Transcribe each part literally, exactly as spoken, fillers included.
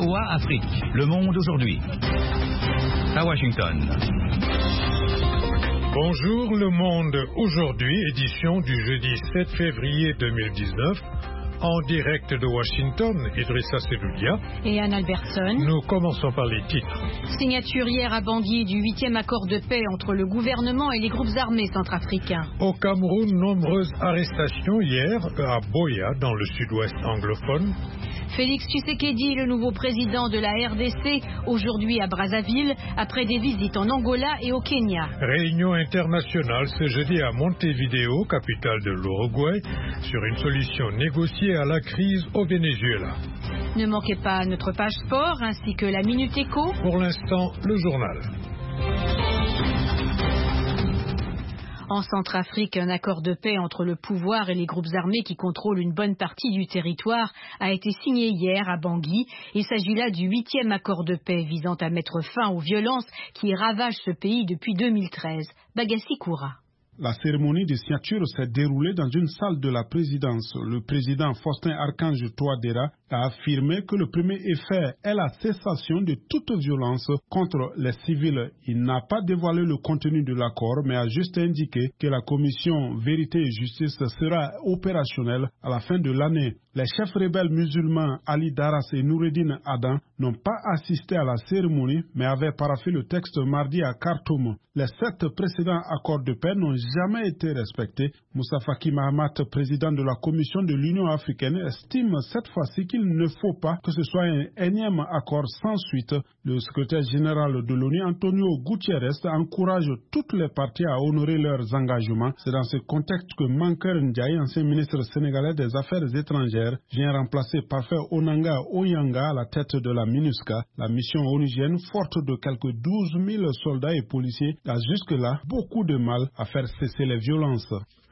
V O A Afrique. Le monde aujourd'hui. À Washington. Bonjour Le Monde aujourd'hui, édition du jeudi sept février deux mille dix-neuf. En direct de Washington, Idrissa Seloudia et Anne Albertson. Nous commençons par les titres. Signature hier à Bangui du huitième accord de paix entre le gouvernement et les groupes armés centrafricains. Au Cameroun, nombreuses arrestations hier à Boya, dans le sud-ouest anglophone. Félix Tshisekedi, le nouveau président de la R D C, aujourd'hui à Brazzaville, après des visites en Angola et au Kenya. Réunion internationale ce jeudi à Montevideo, capitale de l'Uruguay, sur une solution négociée à la crise au Venezuela. Ne manquez pas notre page sport ainsi que la Minute Éco. Pour l'instant, le journal. En Centrafrique, un accord de paix entre le pouvoir et les groupes armés qui contrôlent une bonne partie du territoire a été signé hier à Bangui. Il s'agit là du huitième accord de paix visant à mettre fin aux violences qui ravagent ce pays depuis deux mille treize. Bagassi Koura. La cérémonie de signature s'est déroulée dans une salle de la présidence. Le président Faustin Archange Touadéra a affirmé que le premier effet est la cessation de toute violence contre les civils. Il n'a pas dévoilé le contenu de l'accord, mais a juste indiqué que la commission Vérité et Justice sera opérationnelle à la fin de l'année. Les chefs rebelles musulmans Ali Daras et Noureddin Adan n'ont pas assisté à la cérémonie, mais avaient paraphé le texte mardi à Khartoum. Les sept précédents accords de paix n'ont jamais été respectés. Moussa Faki Mahamat, président de la Commission de l'Union africaine, estime cette fois-ci qu'il ne faut pas que ce soit un énième accord sans suite. Le secrétaire général de l'ONU, Antonio Guterres, encourage toutes les parties à honorer leurs engagements. C'est dans ce contexte que Mankeur Ndiaye, ancien ministre sénégalais des Affaires étrangères, vient remplacer Parfait Onanga Oyanga à la tête de la MINUSCA. La mission onusienne, forte de quelques douze mille soldats et policiers, a jusque-là beaucoup de mal à faire cesser les violences.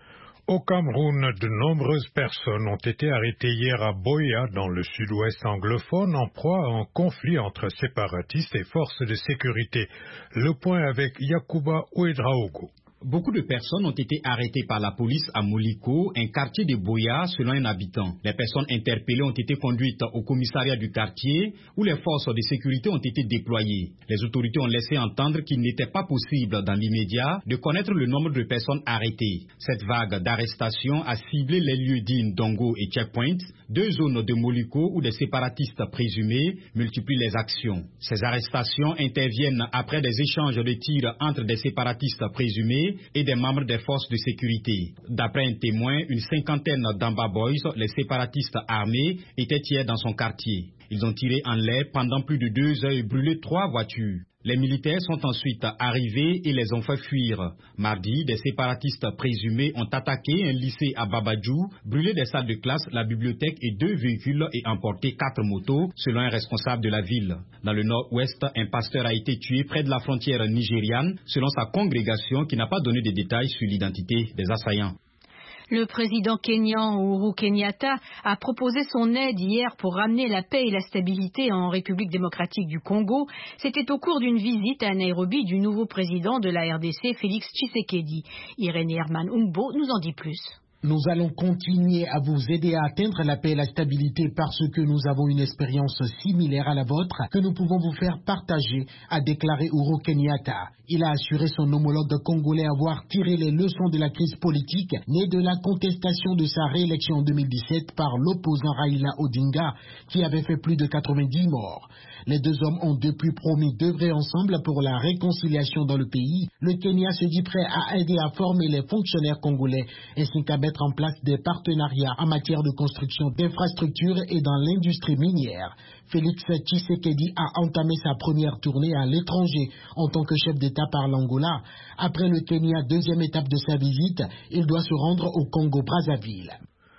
Au Cameroun, de nombreuses personnes ont été arrêtées hier à Boya, dans le sud-ouest anglophone, en proie à un conflit entre séparatistes et forces de sécurité. Le point avec Yacouba Ouedraogo. Beaucoup de personnes ont été arrêtées par la police à Moliko, un quartier de Boya, selon un habitant. Les personnes interpellées ont été conduites au commissariat du quartier, où les forces de sécurité ont été déployées. Les autorités ont laissé entendre qu'il n'était pas possible, dans l'immédiat, de connaître le nombre de personnes arrêtées. Cette vague d'arrestations a ciblé les lieux dits Dongo et Checkpoint, deux zones de Moliko où des séparatistes présumés multiplient les actions. Ces arrestations interviennent après des échanges de tirs entre des séparatistes présumés et des membres des forces de sécurité. D'après un témoin, une cinquantaine d'Amba Boys, les séparatistes armés, étaient hier dans son quartier. Ils ont tiré en l'air pendant plus de deux heures et brûlé trois voitures. Les militaires sont ensuite arrivés et les ont fait fuir. Mardi, des séparatistes présumés ont attaqué un lycée à Babadjou, brûlé des salles de classe, la bibliothèque et deux véhicules et emporté quatre motos, selon un responsable de la ville. Dans le nord-ouest, un pasteur a été tué près de la frontière nigériane, selon sa congrégation qui n'a pas donné de détails sur l'identité des assaillants. Le président kényan Uhuru Kenyatta a proposé son aide hier pour ramener la paix et la stabilité en République démocratique du Congo. C'était au cours d'une visite à Nairobi du nouveau président de la R D C, Félix Tshisekedi. Irénée Herman Ungbo nous en dit plus. Nous allons continuer à vous aider à atteindre la paix et la stabilité parce que nous avons une expérience similaire à la vôtre que nous pouvons vous faire partager, a déclaré Uhuru Kenyatta. Il a assuré son homologue congolais avoir tiré les leçons de la crise politique née de la contestation de sa réélection en deux mille dix-sept par l'opposant Raila Odinga qui avait fait plus de quatre-vingt-dix morts. Les deux hommes ont depuis promis d'œuvrer ensemble pour la réconciliation dans le pays. Le Kenya se dit prêt à aider à former les fonctionnaires congolais ainsi qu'à mettre en place des partenariats en matière de construction d'infrastructures et dans l'industrie minière. Félix Tshisekedi a entamé sa première tournée à l'étranger en tant que chef d'État par l'Angola. Après le Kenya, deuxième étape de sa visite, il doit se rendre au Congo-Brazzaville.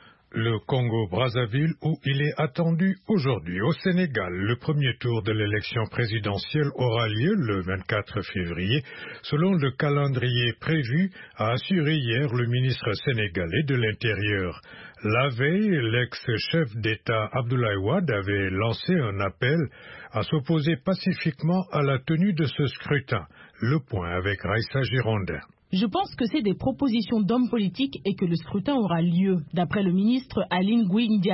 Le Congo-Brazzaville où il est attendu aujourd'hui. Au Sénégal, le premier tour de l'élection présidentielle aura lieu le vingt-quatre février, selon le calendrier prévu, a assuré hier le ministre sénégalais de l'Intérieur. La veille, l'ex-chef d'État Abdoulaye Wade avait lancé un appel à s'opposer pacifiquement à la tenue de ce scrutin. Le point avec Raïssa Girondin. Je pense que c'est des propositions d'hommes politiques et que le scrutin aura lieu, d'après le ministre Aline Ngouille Ndiaye.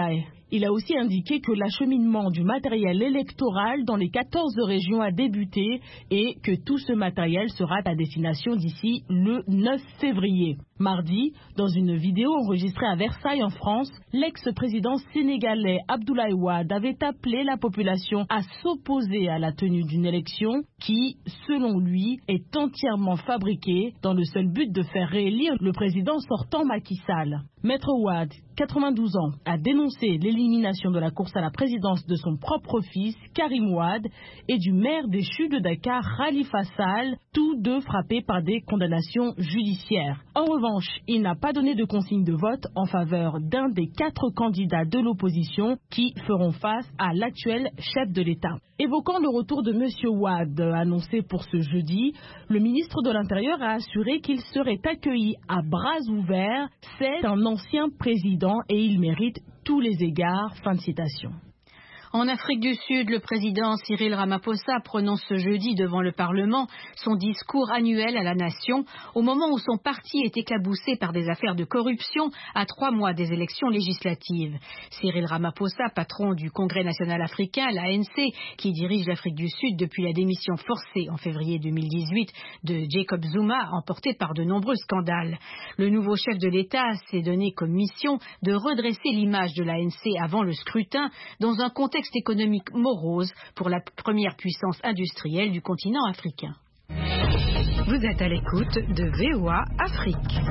Il a aussi indiqué que l'acheminement du matériel électoral dans les quatorze régions a débuté et que tout ce matériel sera à destination d'ici le neuf février. Mardi, dans une vidéo enregistrée à Versailles en France, l'ex-président sénégalais Abdoulaye Wade avait appelé la population à s'opposer à la tenue d'une élection qui, selon lui, est entièrement fabriquée dans le seul but de faire réélire le président sortant Macky Sall. Maître Wade, quatre-vingt-douze ans, a dénoncé l'élimination de la course à la présidence de son propre fils, Karim Wade, et du maire déchu de Dakar, Khalifa Sall, tous deux frappés par des condamnations judiciaires. En revanche, il n'a pas donné de consigne de vote en faveur d'un des quatre candidats de l'opposition qui feront face à l'actuel chef de l'État. Évoquant le retour de M. Wade annoncé pour ce jeudi, le ministre de l'Intérieur a assuré qu'il serait accueilli à bras ouverts. C'est un ancien président et il mérite tous les égards. Fin de citation. En Afrique du Sud, le président Cyril Ramaphosa prononce ce jeudi devant le Parlement son discours annuel à la nation au moment où son parti est éclaboussé par des affaires de corruption à trois mois des élections législatives. Cyril Ramaphosa, patron du Congrès national africain, l'A N C, qui dirige l'Afrique du Sud depuis la démission forcée en février deux mille dix-huit de Jacob Zuma, emporté par de nombreux scandales. Le nouveau chef de l'État s'est donné comme mission de redresser l'image de l'A N C avant le scrutin dans un contexte économique morose pour la première puissance industrielle du continent africain. Vous êtes à l'écoute de V O A Afrique.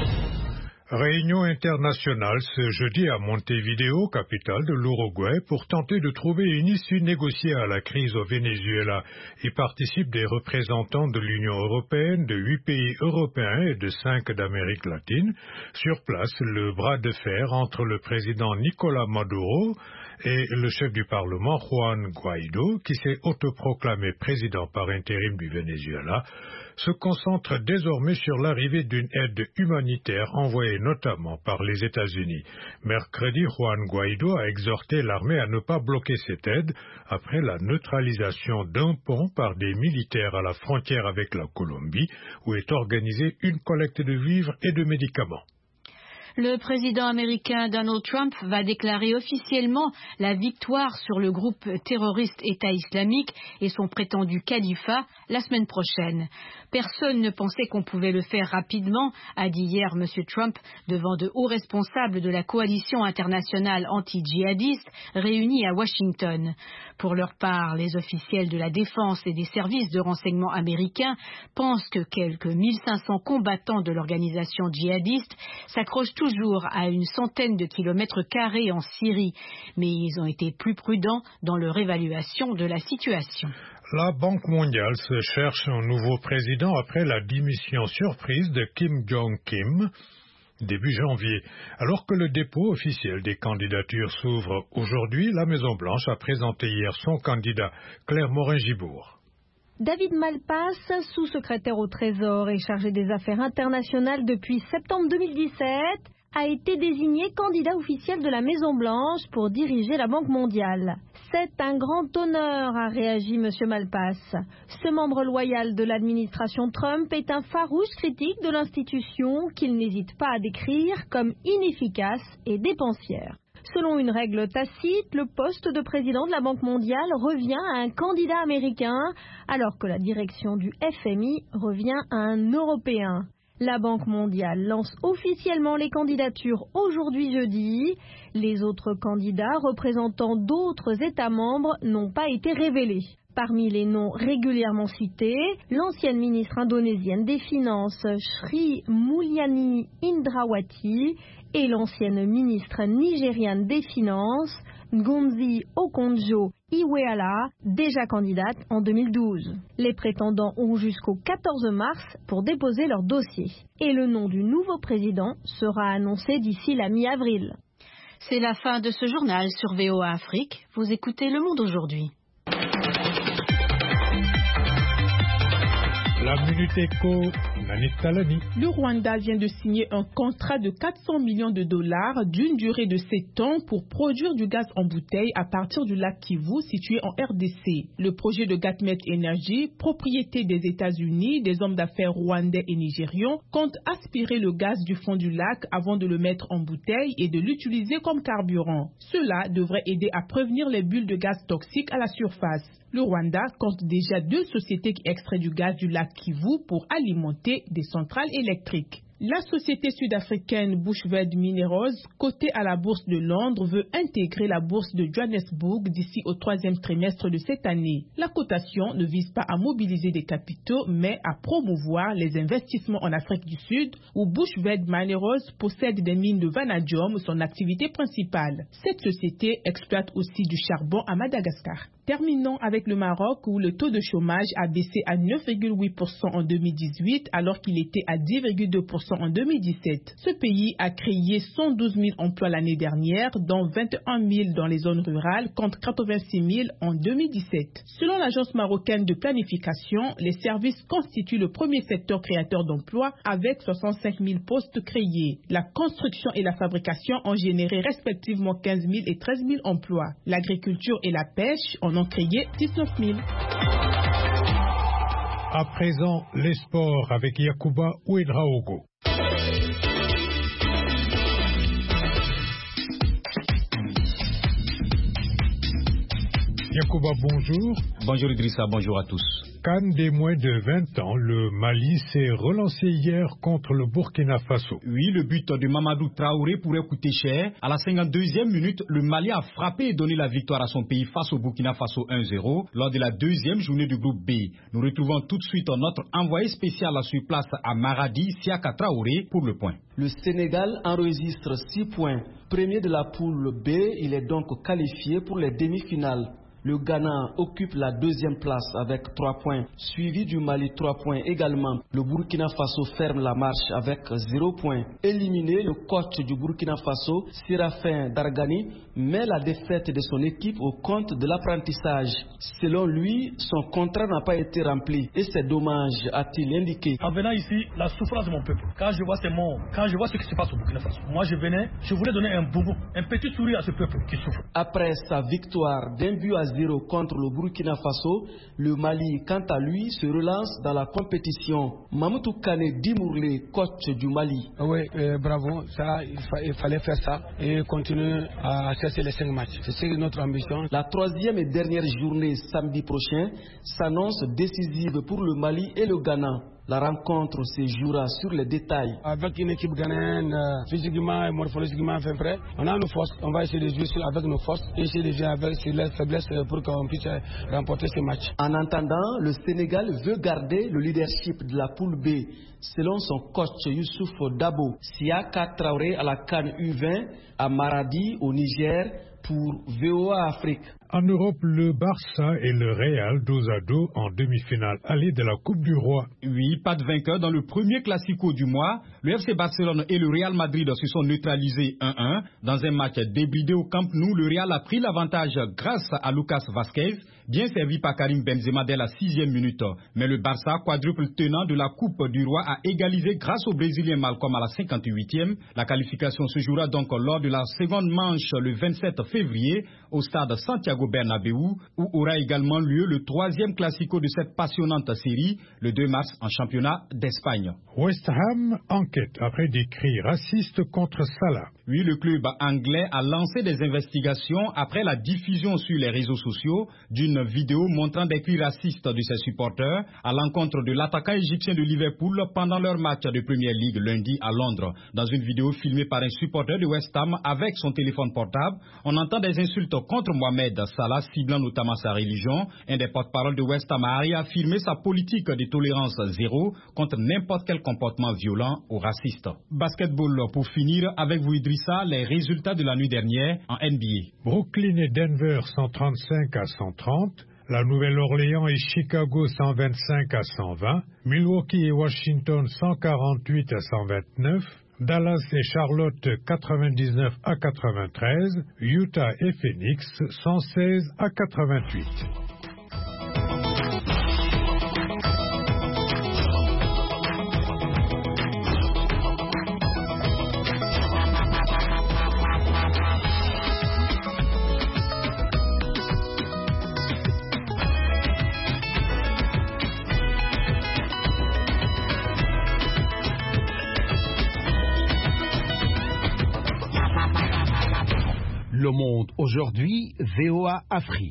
Réunion internationale ce jeudi à Montevideo, capitale de l'Uruguay, pour tenter de trouver une issue négociée à la crise au Venezuela. Y participent des représentants de l'Union européenne, de huit pays européens et de cinq d'Amérique latine. Sur place, le bras de fer entre le président Nicolás Maduro et le chef du Parlement, Juan Guaidó, qui s'est autoproclamé président par intérim du Venezuela, se concentre désormais sur l'arrivée d'une aide humanitaire envoyée notamment par les États-Unis. Mercredi, Juan Guaidó a exhorté l'armée à ne pas bloquer cette aide après la neutralisation d'un pont par des militaires à la frontière avec la Colombie, où est organisée une collecte de vivres et de médicaments. Le président américain Donald Trump va déclarer officiellement la victoire sur le groupe terroriste État islamique et son prétendu califat la semaine prochaine. Personne ne pensait qu'on pouvait le faire rapidement, a dit hier M. Trump devant de hauts responsables de la coalition internationale anti-djihadiste réunie à Washington. Pour leur part, les officiels de la défense et des services de renseignement américains pensent que quelques mille cinq cents combattants de l'organisation djihadiste s'accrochent toujours à une centaine de kilomètres carrés en Syrie, mais ils ont été plus prudents dans leur évaluation de la situation. La Banque mondiale se cherche un nouveau président après la démission surprise de Kim Jong-kim début janvier. Alors que le dépôt officiel des candidatures s'ouvre aujourd'hui, la Maison-Blanche a présenté hier son candidat, Claire Morin-Gibourg. David Malpass, sous-secrétaire au Trésor et chargé des affaires internationales depuis septembre deux mille dix-sept, a été désigné candidat officiel de la Maison-Blanche pour diriger la Banque mondiale. C'est un grand honneur, a réagi M. Malpass. Ce membre loyal de l'administration Trump est un farouche critique de l'institution qu'il n'hésite pas à décrire comme inefficace et dépensière. Selon une règle tacite, le poste de président de la Banque mondiale revient à un candidat américain, alors que la direction du F M I revient à un Européen. La Banque mondiale lance officiellement les candidatures aujourd'hui jeudi. Les autres candidats représentant d'autres États membres n'ont pas été révélés. Parmi les noms régulièrement cités, l'ancienne ministre indonésienne des Finances Sri Mulyani Indrawati et l'ancienne ministre nigériane des Finances Ngozi Okonjo-Iweala, déjà candidate en deux mille douze. Les prétendants ont jusqu'au quatorze mars pour déposer leur dossier. Et le nom du nouveau président sera annoncé d'ici la mi-avril. C'est la fin de ce journal sur V O A Afrique. Vous écoutez Le Monde aujourd'hui. La Minute Éco Annick Talani. Le Rwanda vient de signer un contrat de quatre cents millions de dollars d'une durée de sept ans pour produire du gaz en bouteille à partir du lac Kivu situé en R D C. Le projet de Gatmet Energy, propriété des États-Unis, des hommes d'affaires rwandais et nigérians, compte aspirer le gaz du fond du lac avant de le mettre en bouteille et de l'utiliser comme carburant. Cela devrait aider à prévenir les bulles de gaz toxiques à la surface. Le Rwanda compte déjà deux sociétés qui extraient du gaz du lac Kivu pour alimenter des centrales électriques. La société sud-africaine Bushveld Minerals, cotée à la bourse de Londres, veut intégrer la bourse de Johannesburg d'ici au troisième trimestre de cette année. La cotation ne vise pas à mobiliser des capitaux, mais à promouvoir les investissements en Afrique du Sud, où Bushveld Minerals possède des mines de vanadium, son activité principale. Cette société exploite aussi du charbon à Madagascar. Terminons avec le Maroc, où le taux de chômage a baissé à neuf virgule huit pour cent en deux mille dix-huit, alors qu'il était à dix virgule deux pour cent en deux mille dix-sept. Ce pays a créé cent douze mille emplois l'année dernière, dont vingt et un mille dans les zones rurales contre quatre-vingt-six mille en deux mille dix-sept. Selon l'agence marocaine de planification, les services constituent le premier secteur créateur d'emplois avec soixante-cinq mille postes créés. La construction et la fabrication ont généré respectivement quinze mille et treize mille emplois. L'agriculture et la pêche en ont créé dix-neuf mille. À présent, les sports avec Yacouba Ouedraogo. Yacouba, bonjour. Bonjour Idrissa, bonjour à tous. CAN des moins de vingt ans, le Mali s'est relancé hier contre le Burkina Faso. Oui, le but de Mamadou Traoré pourrait coûter cher. À la cinquante-deuxième minute, le Mali a frappé et donné la victoire à son pays face au Burkina Faso un zéro lors de la deuxième journée du groupe B. Nous retrouvons tout de suite notre envoyé spécial sur place à Maradi, Siaka Traoré, pour le point. Le Sénégal enregistre six points. Premier de la poule B, il est donc qualifié pour les demi-finales. Le Ghana occupe la deuxième place avec trois points, suivi du Mali trois points également. Le Burkina Faso ferme la marche avec zéro point. Éliminé, le coach du Burkina Faso, Séraphin Dargani, met la défaite de son équipe au compte de l'apprentissage. Selon lui, son contrat n'a pas été rempli et c'est dommage, a-t-il indiqué. En venant ici, la souffrance de mon peuple. Quand je vois ces morts, quand je vois ce qui se passe au Burkina Faso, moi je venais, je voulais donner un boubou, un petit sourire à ce peuple qui souffre. Après sa victoire d'un but à zéro contre le Burkina Faso, le Mali, quant à lui, se relance dans la compétition. Mamadou Kane Dimourlé, coach du Mali. Oui, euh, bravo, ça, il, fa il fallait faire ça et continuer à chercher les cinq matchs. C'est notre ambition. La troisième et dernière journée samedi prochain s'annonce décisive pour le Mali et le Ghana. La rencontre se jouera sur les détails. Avec une équipe ghanéenne euh, physiquement et morphologiquement fait prêt, on a nos forces. On va essayer de jouer avec nos forces et essayer de jouer avec leurs faiblesses pour qu'on puisse remporter ce match. En attendant, le Sénégal veut garder le leadership de la poule B. Selon son coach Youssouf Dabo, Siaka Traoré à la CAN U vingt à Maradi au Niger pour V O A Afrique. En Europe, le Barça et le Real dos à dos en demi-finale aller de la Coupe du Roi. Oui, pas de vainqueur dans le premier classico du mois. Le F C Barcelone et le Real Madrid se sont neutralisés un un. Dans un match débridé au Camp Nou, le Real a pris l'avantage grâce à Lucas Vazquez, bien servi par Karim Benzema dès la sixième minute. Mais le Barça, quadruple tenant de la Coupe du Roi, a égalisé grâce au Brésilien Malcom à la cinquante-huitième. La qualification se jouera donc lors de la seconde manche le vingt-sept février au stade Santiago Bernabéu, où aura également lieu le troisième classico de cette passionnante série, le deux mars en championnat d'Espagne. West Ham enquête après des cris racistes contre Salah. Oui, le club anglais a lancé des investigations après la diffusion sur les réseaux sociaux d'une vidéo montrant des cris racistes de ses supporters à l'encontre de l'attaquant égyptien de Liverpool pendant leur match de Premier League lundi à Londres. Dans une vidéo filmée par un supporter de West Ham avec son téléphone portable, on entend des insultes contre Mohamed Salah, ciblant notamment sa religion. Un des porte-parole de West Ham a réaffirmé sa politique de tolérance zéro contre n'importe quel comportement violent ou raciste. Basketball pour finir avec vous Idrissa, les résultats de la nuit dernière en N B A. Brooklyn et Denver cent trente-cinq à cent trente. La Nouvelle-Orléans et Chicago cent vingt-cinq à cent vingt. Milwaukee et Washington cent quarante-huit à cent vingt-neuf. Dallas et Charlotte quatre-vingt-dix-neuf à quatre-vingt-treize, Utah et Phoenix cent seize à quatre-vingt-huit. Le Monde aujourd'hui, V O A Afrique.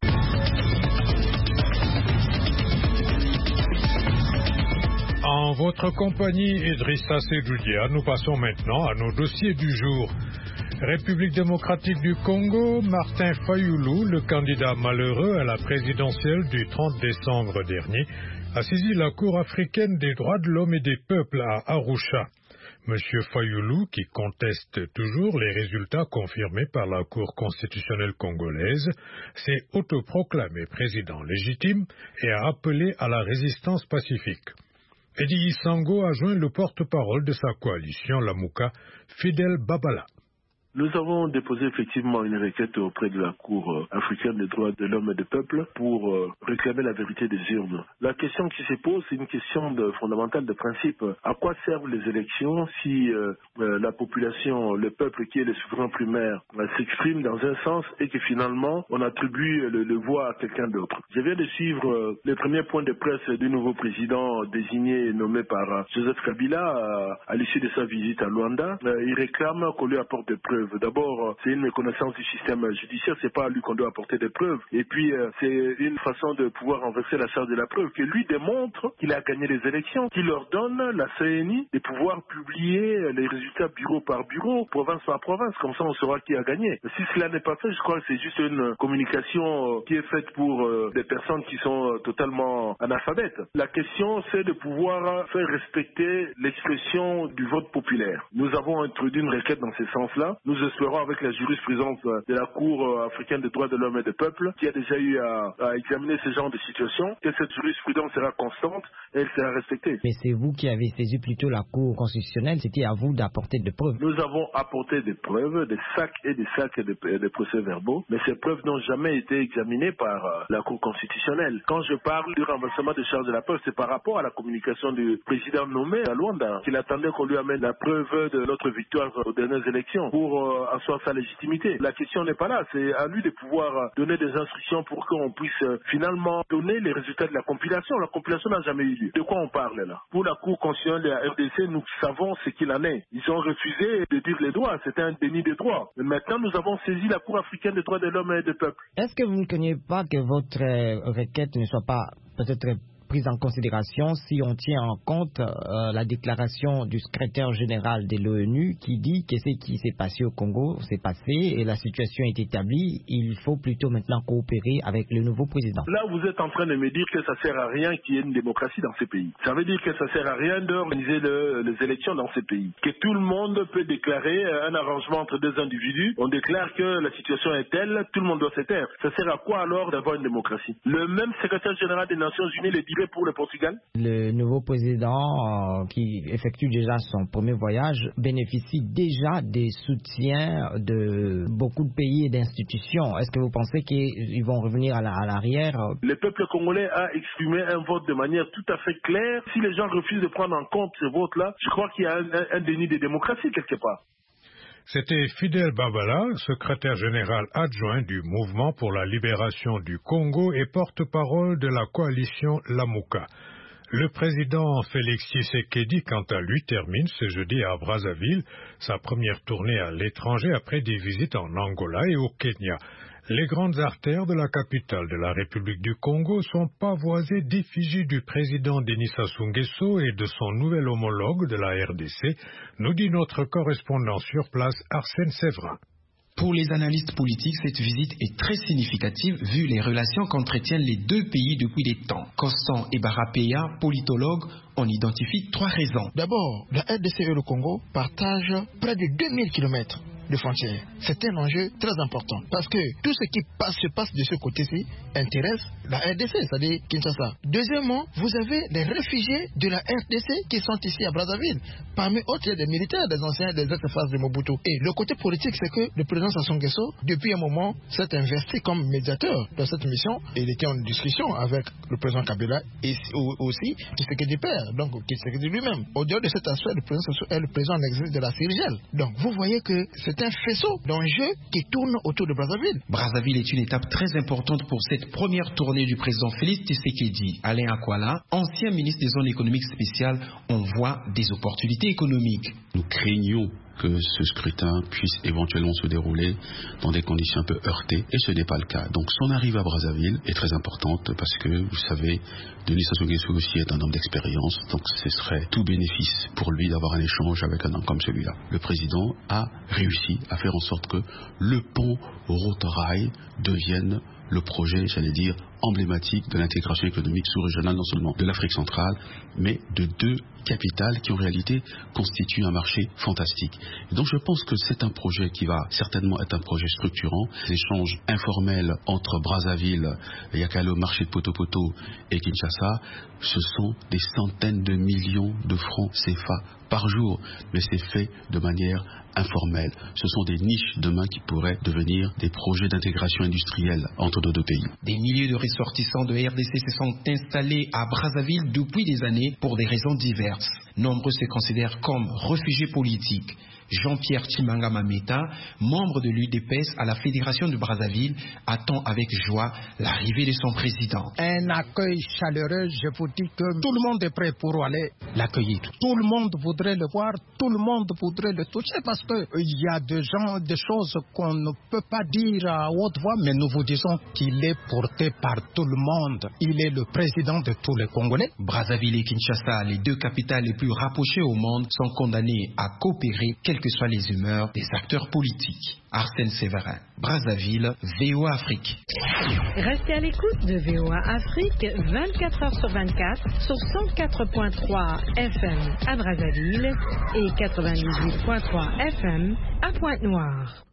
En votre compagnie, Idrissa Sedoudia, nous passons maintenant à nos dossiers du jour. République démocratique du Congo, Martin Fayoulou, le candidat malheureux à la présidentielle du trente décembre dernier, a saisi la Cour africaine des droits de l'homme et des peuples à Arusha. Monsieur Fayoulou, qui conteste toujours les résultats confirmés par la Cour constitutionnelle congolaise, s'est autoproclamé président légitime et a appelé à la résistance pacifique. Edi Isango a joint le porte-parole de sa coalition, la Mouka, Fidel Babala. Nous avons déposé effectivement une requête auprès de la Cour africaine des droits de l'homme et des peuples pour euh, réclamer la vérité des urnes. La question qui se pose, c'est une question de, fondamentale de principe. À quoi servent les élections si euh, euh, la population, le peuple qui est le souverain primaire, euh, s'exprime dans un sens et que finalement on attribue le, le voix à quelqu'un d'autre? Je viens de suivre euh, les premiers points de presse du nouveau président désigné et nommé par euh, Joseph Kabila euh, à l'issue de sa visite à Luanda. Euh, il réclame qu'on lui apporte des preuves. D'abord, c'est une méconnaissance du système judiciaire, c'est pas à lui qu'on doit apporter des preuves. Et puis, euh, c'est une façon de pouvoir renverser la charge de la preuve, que lui démontre qu'il a gagné les élections, qu'il leur donne, la C N I, de pouvoir publier les résultats bureau par bureau, province par province, comme ça on saura qui a gagné. Si cela n'est pas fait, je crois que c'est juste une communication qui est faite pour euh, des personnes qui sont totalement analphabètes. La question, c'est de pouvoir faire respecter l'expression du vote populaire. Nous avons introduit une requête dans ce sens-là. Nous espérons, avec la jurisprudence de la Cour africaine des droits de l'homme et des peuples, qui a déjà eu à, à examiner ce genre de situation, que cette jurisprudence sera constante et elle sera respectée. Mais c'est vous qui avez saisi plutôt la Cour constitutionnelle, c'était à vous d'apporter des preuves. Nous avons apporté des preuves, des sacs et des sacs de, de procès-verbaux, mais ces preuves n'ont jamais été examinées par euh, la Cour constitutionnelle. Quand je parle du renversement de charge de la preuve, c'est par rapport à la communication du président nommé à Luanda, qu'il attendait qu'on lui amène la preuve de notre victoire aux dernières élections pour euh, asseoir sa légitimité. La question n'est pas là, c'est à lui de pouvoir euh, donner des instructions pour qu'on puisse euh, finalement donner les résultats de la compilation. La compilation n'a jamais eu lieu. De quoi on parle là? Pour la Cour constitutionnelle de la R D C, nous savons ce qu'il en est. Ils ont refusé de dire les droits, c'était un déni des droits. Mais maintenant, nous avons saisi la Cour africaine des droits de l'homme et des peuples. Est-ce que vous ne craignez pas que votre euh, requête ne soit pas peut-être prise en considération si on tient en compte euh, la déclaration du secrétaire général de l'ONU qui dit que ce qui s'est passé au Congo s'est passé et la situation est établie, il faut plutôt maintenant coopérer avec le nouveau président. Là, vous êtes en train de me dire que ça sert à rien qu'il y ait une démocratie dans ces pays. Ça veut dire que ça sert à rien d'organiser le, les élections dans ces pays. Que tout le monde peut déclarer un arrangement entre deux individus. On déclare que la situation est telle, tout le monde doit se taire. Ça sert à quoi alors d'avoir une démocratie? Le même secrétaire général des Nations Unies le dirait pour le Portugal? Le nouveau président euh, qui effectue déjà son premier voyage bénéficie déjà des soutiens de beaucoup de pays et d'institutions. Est-ce que vous pensez qu'ils vont revenir à, la, à l'arrière? Le peuple congolais a exprimé un vote de manière tout à fait claire. Si les gens refusent de prendre en compte ce vote-là, je crois qu'il y a un, un, un déni de démocratie quelque part. C'était Fidel Babala, secrétaire général adjoint du Mouvement pour la libération du Congo et porte-parole de la coalition Lamuka. Le président Félix Tshisekedi, quant à lui, termine ce jeudi à Brazzaville sa première tournée à l'étranger après des visites en Angola et au Kenya. Les grandes artères de la capitale de la République du Congo sont pavoisées d'effigies du président Denis Sassou Nguesso et de son nouvel homologue de la R D C, nous dit notre correspondant sur place Arsène Séverin. Pour les analystes politiques, cette visite est très significative vu les relations qu'entretiennent les deux pays depuis des temps. Constant Ebarapeya, politologue, on identifie trois raisons. D'abord, la R D C et le Congo partagent près de deux mille kilomètres de frontières. C'est un enjeu très important parce que tout ce qui passe, se passe de ce côté-ci intéresse la R D C, c'est-à-dire Kinshasa. Deuxièmement, vous avez des réfugiés de la R D C qui sont ici à Brazzaville. Parmi autres, il y a des militaires, des anciens, des ex-phases de Mobutu. Et le côté politique, c'est que le président Sassou Nguesso, depuis un moment, s'est investi comme médiateur dans cette mission. Il était en discussion avec le président Kabila et aussi Tshisekedi père, donc Tshisekedi lui-même. Au-delà de cet aspect, le président Sassou est le président en exercice de la Cyrigel. Donc vous voyez que c'est un faisceau d'enjeux qui tourne autour de Brazzaville. Brazzaville est une étape très importante pour cette première tournée du président Félix Tshisekedi. Alain Akwala, ancien ministre des zones économiques spéciales, on voit des opportunités économiques. Nous craignons que ce scrutin puisse éventuellement se dérouler dans des conditions un peu heurtées, et ce n'est pas le cas. Donc son arrivée à Brazzaville est très importante parce que, vous savez, Denis Sassou Nguesso aussi est un homme d'expérience, donc ce serait tout bénéfice pour lui d'avoir un échange avec un homme comme celui-là. Le président a réussi à faire en sorte que le pont Rotorail devienne le projet, j'allais dire, emblématique de l'intégration économique sous-régionale, non seulement de l'Afrique centrale, mais de deux capitales qui en réalité constituent un marché fantastique. Et donc je pense que c'est un projet qui va certainement être un projet structurant. L'échange informel entre Brazzaville, Yakalo, marché de Poto-Poto et Kinshasa, ce sont des centaines de millions de francs C F A par jour, mais c'est fait de manière informelle. Ce sont des niches demain qui pourraient devenir des projets d'intégration industrielle entre nos deux pays. Des milliers de ressortissants de R D C se sont installés à Brazzaville depuis des années pour des raisons diverses. Nombreux se considèrent comme réfugiés politiques. Jean-Pierre Chimanga Mameta, membre de l'U D P S à la Fédération de Brazzaville, attend avec joie l'arrivée de son président. Un accueil chaleureux, je vous dis que tout le monde est prêt pour aller l'accueillir. Tout le monde voudrait le voir, tout le monde voudrait le toucher parce qu'il y a des gens, des choses qu'on ne peut pas dire à haute voix, mais nous vous disons qu'il est porté par tout le monde. Il est le président de tous les Congolais. Brazzaville et Kinshasa, les deux capitales les plus rapprochées au monde, sont condamnées à coopérer, quelles que soient les humeurs des acteurs politiques. Arsène Séverin, Brazzaville, V O A Afrique. Restez à l'écoute de V O A Afrique vingt-quatre heures sur vingt-quatre sur cent quatre point trois F M à Brazzaville et quatre-vingt-dix-huit point trois F M à Pointe-Noire.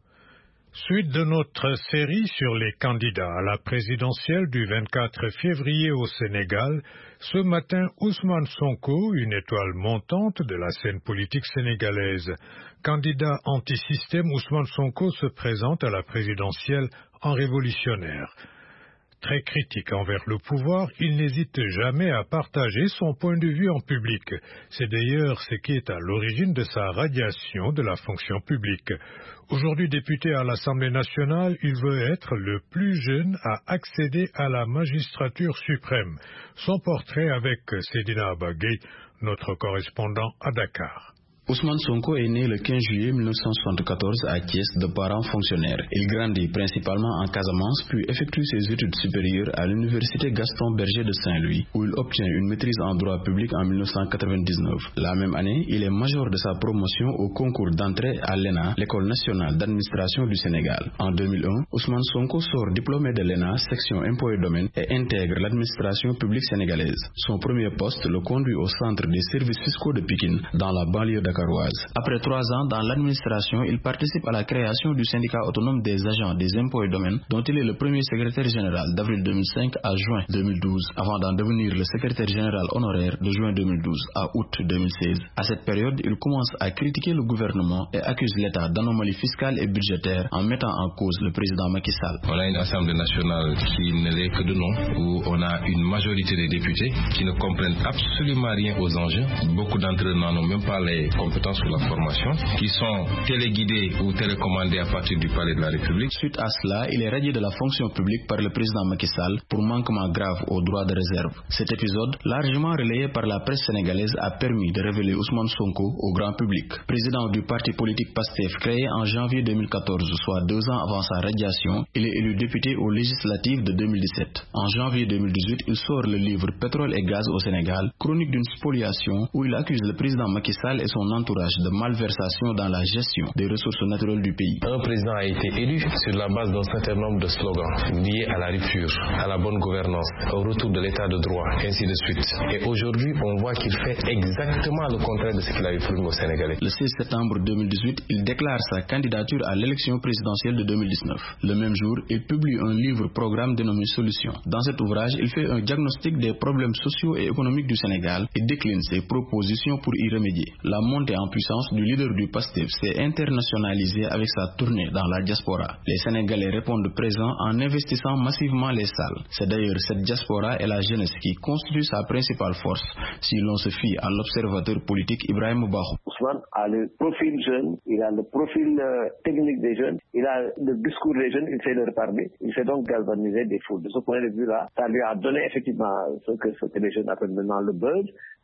Suite de notre série sur les candidats à la présidentielle du vingt-quatre février au Sénégal, ce matin, Ousmane Sonko, une étoile montante de la scène politique sénégalaise. Candidat anti-système, Ousmane Sonko se présente à la présidentielle en révolutionnaire. Très critique envers le pouvoir, il n'hésite jamais à partager son point de vue en public. C'est d'ailleurs ce qui est à l'origine de sa radiation de la fonction publique. Aujourd'hui député à l'Assemblée nationale, il veut être le plus jeune à accéder à la magistrature suprême. Son portrait avec Sedina Abagay, notre correspondant à Dakar. Ousmane Sonko est né le quinze juillet mille neuf cent soixante-quatorze à Thiès de parents fonctionnaires. Il grandit principalement en Casamance puis effectue ses études supérieures à l'université Gaston Berger de Saint-Louis où il obtient une maîtrise en droit public en mille neuf cent quatre-vingt-dix-neuf. La même année, il est major de sa promotion au concours d'entrée à l'E N A, l'École nationale d'administration du Sénégal. En deux mille un, Ousmane Sonko sort diplômé de l'E N A, section impôts et domaines et intègre l'administration publique sénégalaise. Son premier poste le conduit au centre des services fiscaux de Pikine, dans la banlieue de Après trois ans dans l'administration, il participe à la création du syndicat autonome des agents des impôts et domaines, dont il est le premier secrétaire général d'avril deux mille cinq à juin deux mille douze, avant d'en devenir le secrétaire général honoraire de juin deux mille douze à août deux mille seize. À cette période, il commence à critiquer le gouvernement et accuse l'État d'anomalies fiscales et budgétaires en mettant en cause le président Macky Sall. On a une assemblée nationale qui ne l'est que de nom, où on a une majorité des députés qui ne comprennent absolument rien aux enjeux. Beaucoup d'entre eux n'en ont même pas les compétences sur la formation, qui sont téléguidés ou télécommandés à partir du palais de la République. Suite à cela, il est radié de la fonction publique par le président Macky Sall pour manquement grave aux droits de réserve. Cet épisode, largement relayé par la presse sénégalaise, a permis de révéler Ousmane Sonko au grand public. Président du parti politique PASTEF créé en janvier deux mille quatorze, soit deux ans avant sa radiation, il est élu député aux législatives de deux mille dix-sept. En janvier deux mille dix-huit, il sort le livre Pétrole et gaz au Sénégal, chronique d'une spoliation où il accuse le président Macky Sall et son entourage de malversation dans la gestion des ressources naturelles du pays. Un président a été élu sur la base d'un certain nombre de slogans liés à la rupture, à la bonne gouvernance, au retour de l'état de droit, ainsi de suite. Et aujourd'hui, on voit qu'il fait exactement le contraire de ce qu'il avait promis aux Sénégalais. Le seize septembre deux mille dix-huit, il déclare sa candidature à l'élection présidentielle de deux mille dix-neuf. Le même jour, il publie un livre-programme dénommé Solutions. Dans cet ouvrage, il fait un diagnostic des problèmes sociaux et économiques du Sénégal et décline ses propositions pour y remédier. La montée en puissance du leader du PASTEF s'est internationalisée avec sa tournée dans la diaspora. Les Sénégalais répondent présents en investissant massivement les salles. C'est d'ailleurs cette diaspora et la jeunesse qui constituent sa principale force, si l'on se fie à l'observateur politique Ibrahim Bahou. Ousmane a le profil jeune, il a le profil euh, technique des jeunes, il a le discours des jeunes, il sait leur parler, il sait donc galvaniser des foules. De ce point de vue-là, ça lui a donné effectivement ce que, ce que les jeunes appellent maintenant le buzz,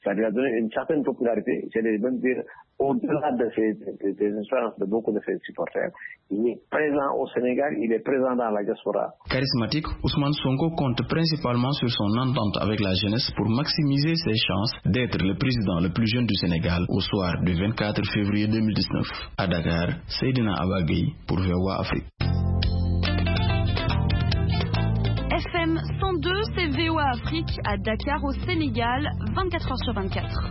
Ça lui a donné une certaine popularité. J'allais même dire, au-delà de ces, de, des instances de beaucoup de ses supporters, il est présent au Sénégal, il est présent dans la diaspora. Charismatique, Ousmane Sonko compte principalement sur son entente avec la jeunesse pour maximiser ses chances d'être le président le plus jeune du Sénégal au soir du vingt-quatre février deux mille dix-neuf. À Dakar, Seydina Abagui pour V O A Afrique. F M cent deux, c'est V O A Afrique à Dakar au Sénégal, vingt-quatre heures sur vingt-quatre.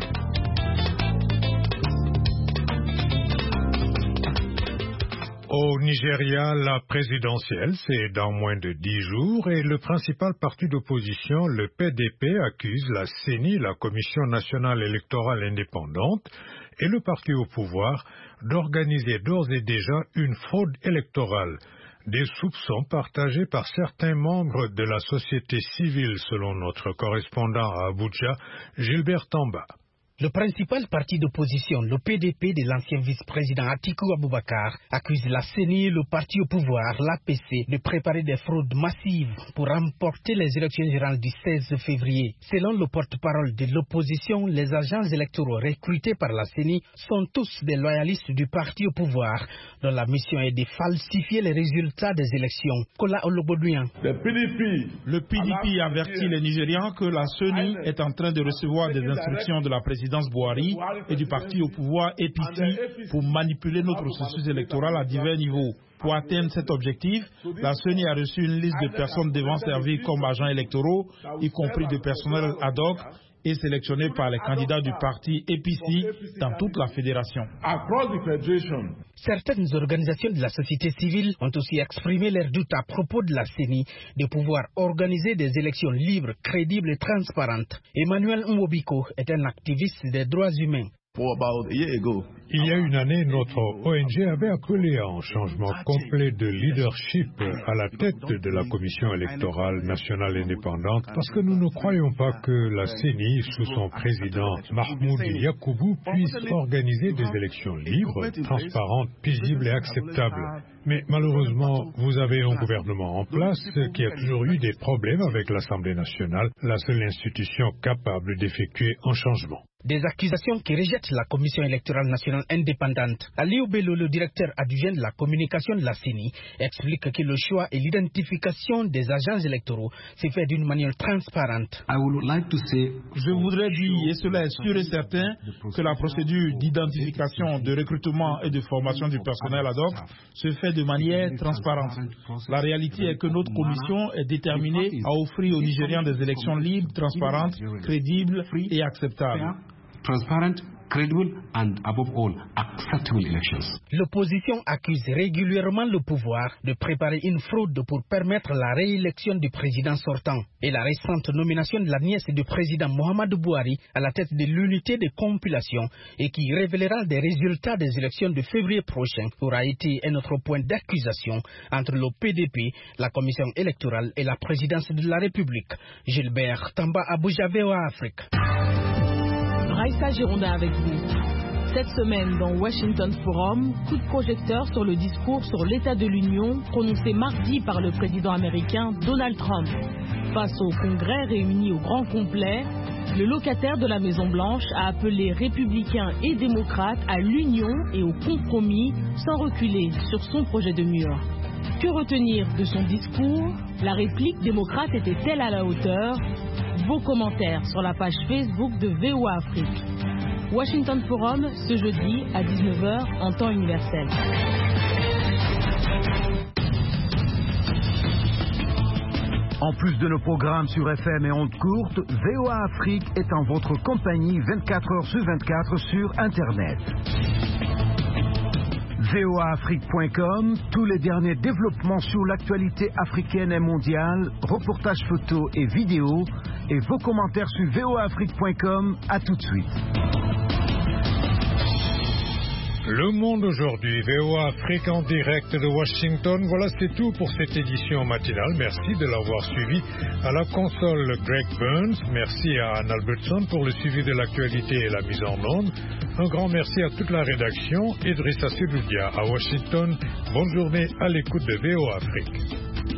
Au Nigeria, la présidentielle, c'est dans moins de dix jours et le principal parti d'opposition, le P D P, accuse la C E N I, la Commission nationale électorale indépendante, et le parti au pouvoir d'organiser d'ores et déjà une fraude électorale. Des soupçons partagés par certains membres de la société civile, selon notre correspondant à Abuja, Gilbert Tamba. Le principal parti d'opposition, le P D P de l'ancien vice-président Atiku Abubakar, accuse la C E N I et le parti au pouvoir, l'A P C, de préparer des fraudes massives pour remporter les élections générales du seize février. Selon le porte-parole de l'opposition, les agents électoraux recrutés par la C E N I sont tous des loyalistes du parti au pouvoir, dont la mission est de falsifier les résultats des élections. Kola Olobodouyan. Le P D P, le P D P avertit les Nigérians que la C E N I est en train de recevoir des instructions de la présidence Buhari et du parti au pouvoir A P C pour manipuler notre processus électoral à divers niveaux. Pour atteindre cet objectif, la C E N I a reçu une liste de personnes devant servir comme agents électoraux, y compris de personnel ad hoc, et sélectionnés par les candidats du parti A P C dans toute la fédération. Certaines organisations de la société civile ont aussi exprimé leurs doutes à propos de la C E N I de pouvoir organiser des élections libres, crédibles et transparentes. Emmanuel Mwobiko est un activiste des droits humains. Il y a une année, notre O N G avait appelé à un changement complet de leadership à la tête de la Commission électorale nationale indépendante parce que nous ne croyons pas que la C E N I, sous son président Mahmoud Yacoubou, puisse organiser des élections libres, transparentes, paisibles et acceptables. Mais malheureusement, vous avez un gouvernement en place qui a toujours eu des problèmes avec l'Assemblée nationale, la seule institution capable d'effectuer un changement. Des accusations qui rejettent la Commission électorale nationale indépendante. Aliou Bello, le directeur adjoint de la communication de la C E N I, explique que le choix et l'identification des agents électoraux se fait d'une manière transparente. Je voudrais dire, et cela est sûr et certain, que la procédure d'identification, de recrutement et de formation du personnel ad hoc se fait de manière transparente. La réalité est que notre commission est déterminée à offrir aux Nigérians des élections libres, transparentes, crédibles et acceptables. Transparent, credible and above all, acceptable elections. L'opposition accuse régulièrement le pouvoir de préparer une fraude pour permettre la réélection du président sortant. Et la récente nomination de la nièce du président Muhammadu Buhari à la tête de l'unité de compilation et qui révélera des résultats des élections de février prochain aura été un autre point d'accusation entre le P D P, la commission électorale et la présidence de la République. Gilbert Tamba, Abuja, V O A Afrique. Raïssa Gironda avec vous. Cette semaine, dans Washington Forum, coup de projecteur sur le discours sur l'état de l'Union prononcé mardi par le président américain Donald Trump. Face au Congrès réuni au grand complet, le locataire de la Maison-Blanche a appelé républicains et démocrates à l'union et au compromis sans reculer sur son projet de mur. Que retenir de son discours? La réplique démocrate était-elle à la hauteur? Vos commentaires sur la page Facebook de V O A Afrique. Washington Forum, ce jeudi à dix-neuf heures en temps universel. En plus de nos programmes sur F M et ondes courtes, V O A Afrique est en votre compagnie vingt-quatre heures sur vingt-quatre sur Internet. V O A Afrique point com, tous les derniers développements sur l'actualité africaine et mondiale, reportages photos et vidéos, et vos commentaires sur V O A Afrique point com. À tout de suite. Le Monde aujourd'hui, V O A Afrique en direct de Washington. Voilà, c'est tout pour cette édition matinale. Merci de l'avoir suivi. À la console, Greg Burns. Merci à Anne Albertson pour le suivi de l'actualité et la mise en onde. Un grand merci à toute la rédaction. Idrissa Seloudia à Washington. Bonne journée à l'écoute de V O A Afrique.